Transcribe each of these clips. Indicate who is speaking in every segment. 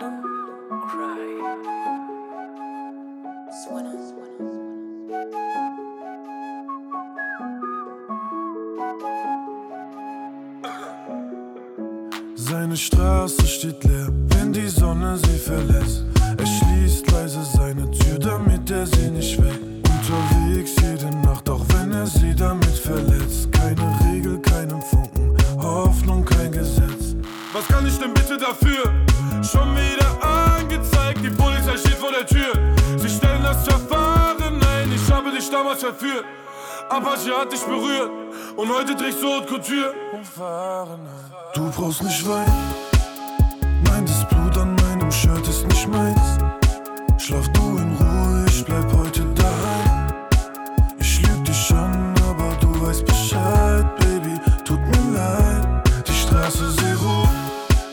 Speaker 1: Seine Straße steht leer, wenn die Sonne sie verlässt. Er schließt leise seine Tür, damit er sie nicht weckt. Unterwegs jede Nacht, auch wenn er sie damit verletzt. Keine Regel, keinen Funken, Hoffnung, kein Gesetz.
Speaker 2: Was kann ich denn bitte dafür? Schon wieder angezeigt, die Polizei steht vor der Tür. Sie stellen das Verfahren ein, ich habe dich damals verführt. Apache hat dich berührt und heute trägst du Haute Couture.
Speaker 1: Du brauchst nicht weinen, nein, das Blut an meinem Shirt ist nicht meins. Schlaf du in Ruhe, ich bleib heute daheim. Ich lüg dich an, aber du weißt Bescheid, Baby, tut mir leid. Die Straße, sie ruft,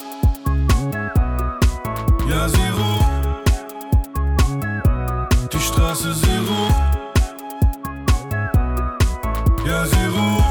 Speaker 1: ja, sie ruft. Die Straße, sie ruft, ja, sie ruft.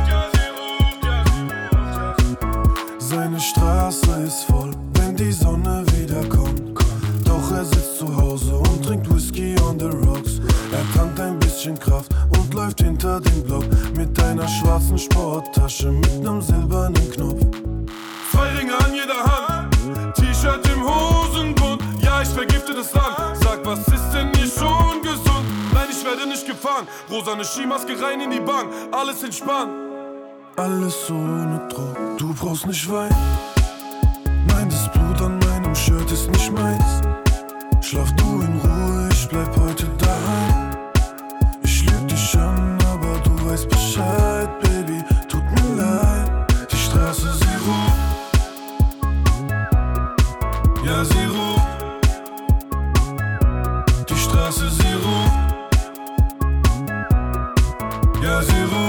Speaker 1: Seine Straße ist voll, wenn die Sonne wiederkommt. Doch er sitzt zu Hause und trinkt Whisky on the rocks. Er tankt ein bisschen Kraft und läuft hinter den Block mit einer schwarzen Sporttasche mit nem silbernen Knopf.
Speaker 2: 2 Ringe an jeder Hand, T-Shirt im Hosenbund. Ja, ich vergifte das Land. Sag, was ist denn hier schon gesund? Nein, ich werde nicht gefangen. Rosane Skimaske rein in die Bank, alles entspannt.
Speaker 1: Alles ohne Druck, du brauchst nicht weinen. Nein, das Blut an meinem Shirt ist nicht meins. Schlaf du in Ruhe, ich bleib heute daheim. Ich lüg dich an, aber du weißt Bescheid, Baby, tut mir leid. Die Straße, sie ruft, ja, sie ruft. Die Straße, sie ruft, ja, sie ruft.